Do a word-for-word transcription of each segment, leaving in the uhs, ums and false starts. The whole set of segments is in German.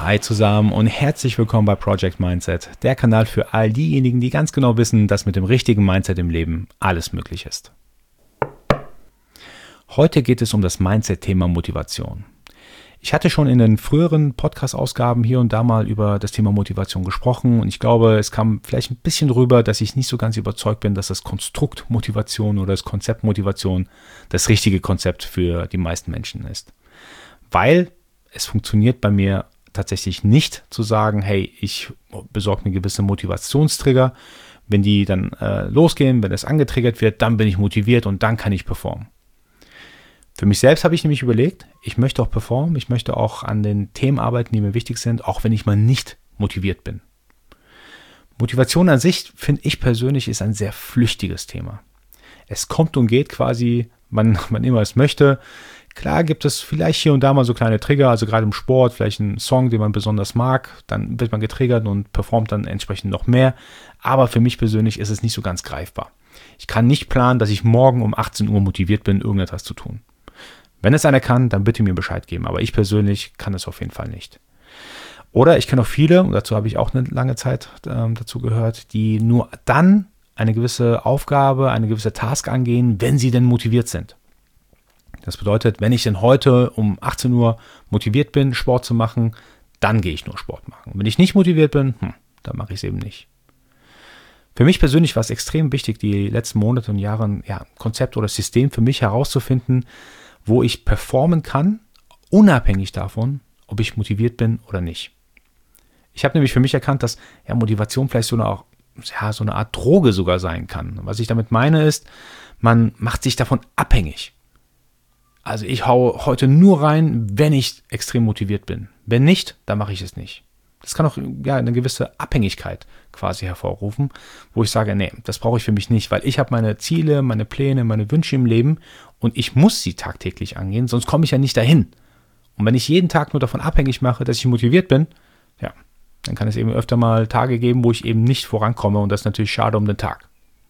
Hi zusammen und herzlich willkommen bei Project Mindset, der Kanal für all diejenigen, die ganz genau wissen, dass mit dem richtigen Mindset im Leben alles möglich ist. Heute geht es um das Mindset-Thema Motivation. Ich hatte schon in den früheren Podcast-Ausgaben hier und da mal über das Thema Motivation gesprochen und ich glaube, es kam vielleicht ein bisschen rüber, dass ich nicht so ganz überzeugt bin, dass das Konstrukt Motivation oder das Konzept Motivation das richtige Konzept für die meisten Menschen ist. Weil es funktioniert bei mir tatsächlich nicht zu sagen, hey, ich besorge mir gewisse Motivationstrigger. Wenn die dann äh, losgehen, wenn es angetriggert wird, dann bin ich motiviert und dann kann ich performen. Für mich selbst habe ich nämlich überlegt, ich möchte auch performen, ich möchte auch an den Themen arbeiten, die mir wichtig sind, auch wenn ich mal nicht motiviert bin. Motivation an sich, finde ich persönlich, ist ein sehr flüchtiges Thema. Es kommt und geht quasi, wann man immer es möchte. Klar gibt es vielleicht hier und da mal so kleine Trigger, also gerade im Sport, vielleicht einen Song, den man besonders mag, dann wird man getriggert und performt dann entsprechend noch mehr. Aber für mich persönlich ist es nicht so ganz greifbar. Ich kann nicht planen, dass ich morgen um achtzehn Uhr motiviert bin, irgendetwas zu tun. Wenn es einer kann, dann bitte mir Bescheid geben, aber ich persönlich kann es auf jeden Fall nicht. Oder ich kenne auch viele, und dazu habe ich auch eine lange Zeit äh, dazu gehört, die nur dann eine gewisse Aufgabe, eine gewisse Task angehen, wenn sie denn motiviert sind. Das bedeutet, wenn ich denn heute um achtzehn Uhr motiviert bin, Sport zu machen, dann gehe ich nur Sport machen. Und wenn ich nicht motiviert bin, hm, dann mache ich es eben nicht. Für mich persönlich war es extrem wichtig, die letzten Monate und Jahre ein ja, Konzept oder System für mich herauszufinden, wo ich performen kann, unabhängig davon, ob ich motiviert bin oder nicht. Ich habe nämlich für mich erkannt, dass ja, Motivation vielleicht so eine, auch, ja, so eine Art Droge sogar sein kann. Was ich damit meine ist, man macht sich davon abhängig. Also ich haue heute nur rein, wenn ich extrem motiviert bin. Wenn nicht, dann mache ich es nicht. Das kann auch ja, eine gewisse Abhängigkeit quasi hervorrufen, wo ich sage, nee, das brauche ich für mich nicht, weil ich habe meine Ziele, meine Pläne, meine Wünsche im Leben und ich muss sie tagtäglich angehen, sonst komme ich ja nicht dahin. Und wenn ich jeden Tag nur davon abhängig mache, dass ich motiviert bin, ja, dann kann es eben öfter mal Tage geben, wo ich eben nicht vorankomme und das ist natürlich schade um den Tag.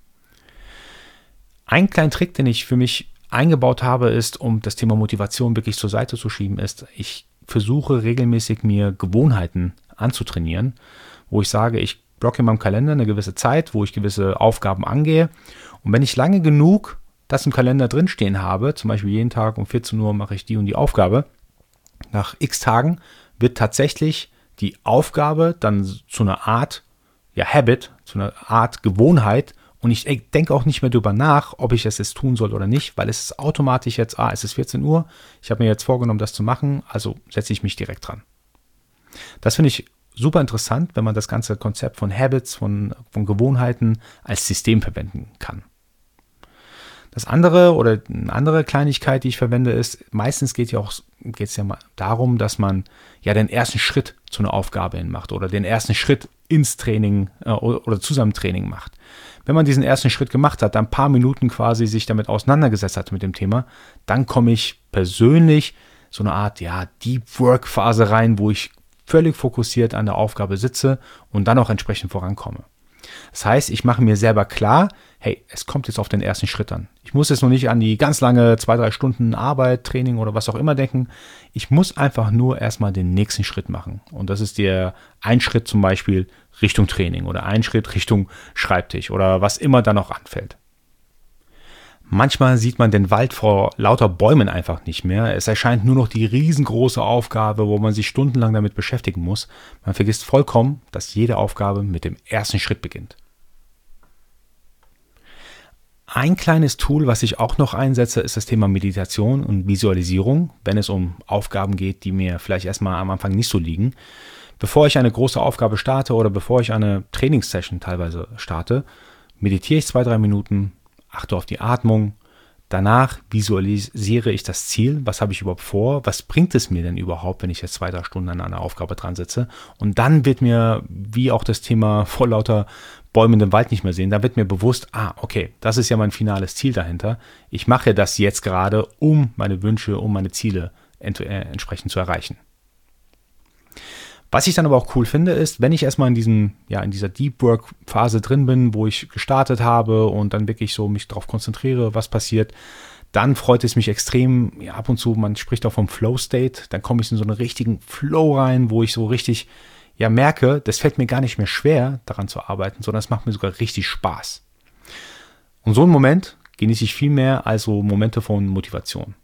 Ein kleiner Trick, den ich für mich eingebaut habe, ist, um das Thema Motivation wirklich zur Seite zu schieben, ist, ich versuche regelmäßig mir Gewohnheiten anzutrainieren, wo ich sage, ich blocke in meinem Kalender eine gewisse Zeit, wo ich gewisse Aufgaben angehe und wenn ich lange genug das im Kalender drinstehen habe, zum Beispiel jeden Tag um vierzehn Uhr mache ich die und die Aufgabe, nach x Tagen wird tatsächlich die Aufgabe dann zu einer Art ja, Habit, zu einer Art Gewohnheit. Und ich denke auch nicht mehr darüber nach, ob ich es jetzt tun soll oder nicht, weil es ist automatisch jetzt, ah, es ist vierzehn Uhr, ich habe mir jetzt vorgenommen, das zu machen, also setze ich mich direkt dran. Das finde ich super interessant, wenn man das ganze Konzept von Habits, von, von Gewohnheiten als System verwenden kann. Das andere oder eine andere Kleinigkeit, die ich verwende, ist, meistens geht ja auch, geht es ja mal darum, dass man ja den ersten Schritt zu einer Aufgabe hin macht oder den ersten Schritt ins Training äh, oder zusammen Training macht. Wenn man diesen ersten Schritt gemacht hat, dann ein paar Minuten quasi sich damit auseinandergesetzt hat mit dem Thema, dann komme ich persönlich so eine Art ja, Deep Work Phase rein, wo ich völlig fokussiert an der Aufgabe sitze und dann auch entsprechend vorankomme. Das heißt, ich mache mir selber klar, hey, es kommt jetzt auf den ersten Schritt an. Ich muss jetzt noch nicht an die ganz lange zwei, drei Stunden Arbeit, Training oder was auch immer denken. Ich muss einfach nur erstmal den nächsten Schritt machen. Und das ist der ein Schritt zum Beispiel Richtung Training oder ein Schritt Richtung Schreibtisch oder was immer da noch anfällt. Manchmal sieht man den Wald vor lauter Bäumen einfach nicht mehr. Es erscheint nur noch die riesengroße Aufgabe, wo man sich stundenlang damit beschäftigen muss. Man vergisst vollkommen, dass jede Aufgabe mit dem ersten Schritt beginnt. Ein kleines Tool, was ich auch noch einsetze, ist das Thema Meditation und Visualisierung, wenn es um Aufgaben geht, die mir vielleicht erstmal am Anfang nicht so liegen. Bevor ich eine große Aufgabe starte oder bevor ich eine Trainingssession teilweise starte, meditiere ich zwei, drei Minuten, achte auf die Atmung. Danach visualisiere ich das Ziel. Was habe ich überhaupt vor? Was bringt es mir denn überhaupt, wenn ich jetzt zwei, drei Stunden an einer Aufgabe dran sitze? Und dann wird mir, wie auch das Thema vor lauter Bäumen im Wald nicht mehr sehen, da wird mir bewusst, ah, okay, das ist ja mein finales Ziel dahinter. Ich mache das jetzt gerade, um meine Wünsche, um meine Ziele ent- äh, entsprechend zu erreichen. Was ich dann aber auch cool finde, ist, wenn ich erstmal in diesem, ja, in dieser Deep Work Phase drin bin, wo ich gestartet habe und dann wirklich so mich darauf konzentriere, was passiert, Dann freut es mich extrem, ja, ab und zu, man spricht auch vom Flow-State, dann komme ich in so einen richtigen Flow rein, wo ich so richtig ja merke, das fällt mir gar nicht mehr schwer, daran zu arbeiten, sondern es macht mir sogar richtig Spaß. Und so einen Moment genieße ich viel mehr als so Momente von Motivation.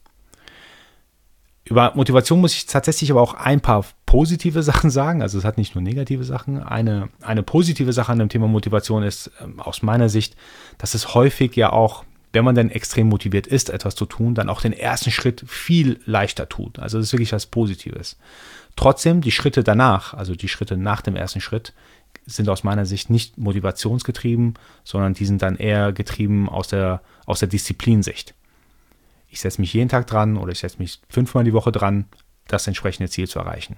Über Motivation muss ich tatsächlich aber auch ein paar positive Sachen sagen. Also es hat nicht nur negative Sachen. Eine, eine positive Sache an dem Thema Motivation ist ähm, aus meiner Sicht, dass es häufig ja auch, wenn man dann extrem motiviert ist, etwas zu tun, dann auch den ersten Schritt viel leichter tut. Also das ist wirklich was Positives. Trotzdem, die Schritte danach, also die Schritte nach dem ersten Schritt, sind aus meiner Sicht nicht motivationsgetrieben, sondern die sind dann eher getrieben aus der, aus der Disziplinsicht. Ich setze mich jeden Tag dran oder ich setze mich fünfmal die Woche dran, das entsprechende Ziel zu erreichen.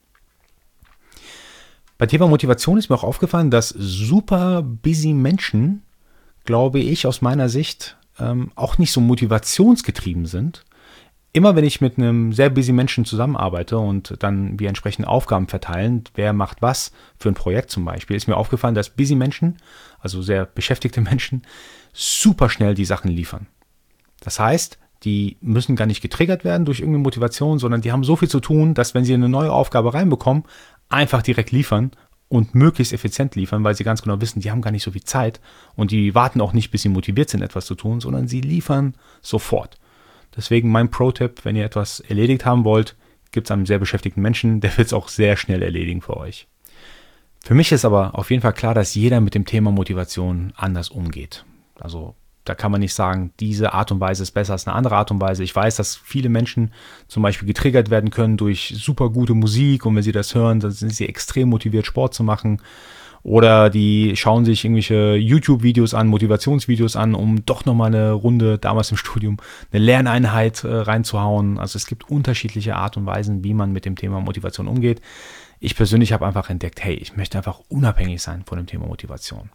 Bei Thema Motivation ist mir auch aufgefallen, dass super busy Menschen, glaube ich, aus meiner Sicht ähm, auch nicht so motivationsgetrieben sind. Immer wenn ich mit einem sehr busy Menschen zusammenarbeite und dann wir entsprechend Aufgaben verteilen, wer macht was für ein Projekt zum Beispiel, ist mir aufgefallen, dass busy Menschen, also sehr beschäftigte Menschen, super schnell die Sachen liefern. Das heißt, die müssen gar nicht getriggert werden durch irgendeine Motivation, sondern die haben so viel zu tun, dass wenn sie eine neue Aufgabe reinbekommen, einfach direkt liefern und möglichst effizient liefern, weil sie ganz genau wissen, die haben gar nicht so viel Zeit und die warten auch nicht, bis sie motiviert sind, etwas zu tun, sondern sie liefern sofort. Deswegen mein Pro-Tipp, wenn ihr etwas erledigt haben wollt, gibt es einen sehr beschäftigten Menschen, der wird es auch sehr schnell erledigen für euch. Für mich ist aber auf jeden Fall klar, dass jeder mit dem Thema Motivation anders umgeht. Also da kann man nicht sagen, diese Art und Weise ist besser als eine andere Art und Weise. Ich weiß, dass viele Menschen zum Beispiel getriggert werden können durch super gute Musik und wenn sie das hören, dann sind sie extrem motiviert, Sport zu machen. Oder die schauen sich irgendwelche YouTube-Videos an, Motivationsvideos an, um doch nochmal eine Runde, damals im Studium, eine Lerneinheit äh, reinzuhauen. Also es gibt unterschiedliche Art und Weisen, wie man mit dem Thema Motivation umgeht. Ich persönlich habe einfach entdeckt, hey, ich möchte einfach unabhängig sein von dem Thema Motivation.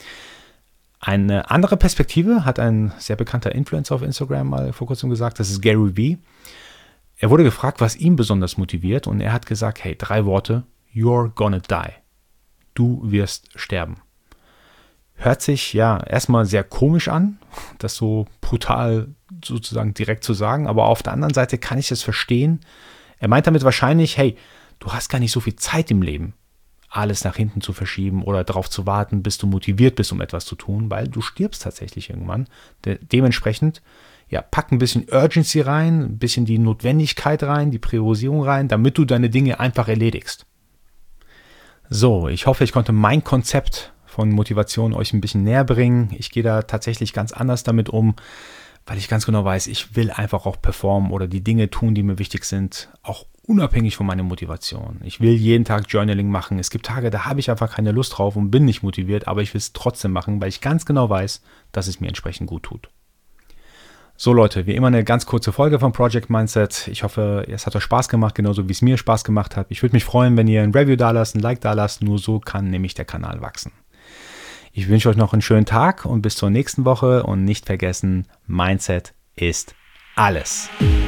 Eine andere Perspektive hat ein sehr bekannter Influencer auf Instagram mal vor kurzem gesagt, das ist Gary Vee. Er wurde gefragt, was ihn besonders motiviert und er hat gesagt, hey, drei Worte, you're gonna die. Du wirst sterben. Hört sich ja erstmal sehr komisch an, das so brutal sozusagen direkt zu sagen, aber auf der anderen Seite kann ich es verstehen. Er meint damit wahrscheinlich, hey, du hast gar nicht so viel Zeit im Leben, alles nach hinten zu verschieben oder darauf zu warten, bis du motiviert bist, um etwas zu tun, weil du stirbst tatsächlich irgendwann. De- dementsprechend, ja, pack ein bisschen Urgency rein, ein bisschen die Notwendigkeit rein, die Priorisierung rein, damit du deine Dinge einfach erledigst. So, ich hoffe, ich konnte mein Konzept von Motivation euch ein bisschen näher bringen. Ich gehe da tatsächlich ganz anders damit um, weil ich ganz genau weiß, ich will einfach auch performen oder die Dinge tun, die mir wichtig sind, auch unabhängig von meiner Motivation. Ich will jeden Tag Journaling machen. Es gibt Tage, da habe ich einfach keine Lust drauf und bin nicht motiviert, aber ich will es trotzdem machen, weil ich ganz genau weiß, dass es mir entsprechend gut tut. So Leute, wie immer eine ganz kurze Folge von Project Mindset. Ich hoffe, es hat euch Spaß gemacht, genauso wie es mir Spaß gemacht hat. Ich würde mich freuen, wenn ihr ein Review da lasst, ein Like da lasst. Nur so kann nämlich der Kanal wachsen. Ich wünsche euch noch einen schönen Tag und bis zur nächsten Woche. Und nicht vergessen, Mindset ist alles.